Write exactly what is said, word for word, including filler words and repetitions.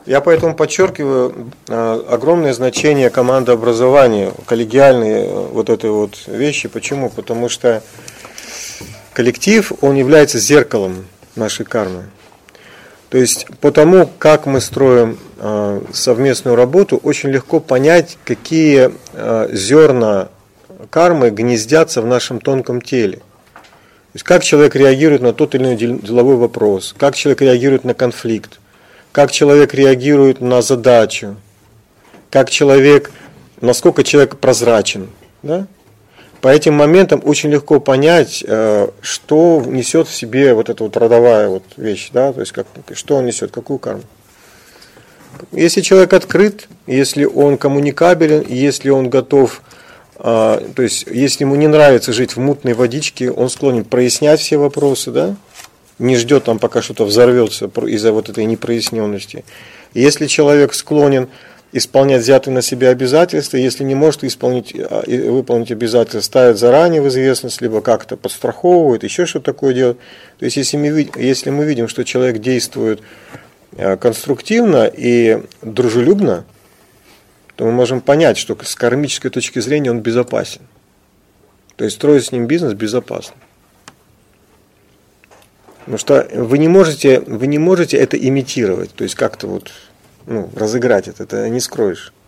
Я поэтому подчеркиваю огромное значение командообразования, коллегиальные вот этой вот вещи. Почему? Потому что коллектив, он является зеркалом нашей кармы. То есть по тому, как мы строим совместную работу, очень легко понять, какие зерна кармы гнездятся в нашем тонком теле. То есть как человек реагирует на тот или иной деловой вопрос, как человек реагирует на конфликт, как человек реагирует на задачу, как человек, насколько человек прозрачен. Да? По этим моментам очень легко понять, что несет в себе вот эта вот родовая вот вещь, да? То есть как, что он несет, какую карму. Если человек открыт, если он коммуникабелен, если он готов, то есть если ему не нравится жить в мутной водичке, он склонен прояснять все вопросы, да? Не ждет там, пока что-то взорвется из-за вот этой непроясненности. Если человек склонен исполнять взятые на себя обязательства, если не может исполнить, выполнить обязательства, ставит заранее в известность, либо как-то подстраховывает, еще что-то такое делает. То есть если мы, если мы видим, что человек действует конструктивно и дружелюбно, то мы можем понять, что с кармической точки зрения он безопасен. То есть строить с ним бизнес безопасно. Потому что вы не можете, вы не можете это имитировать, то есть как-то вот, ну, разыграть это, это не скроешь.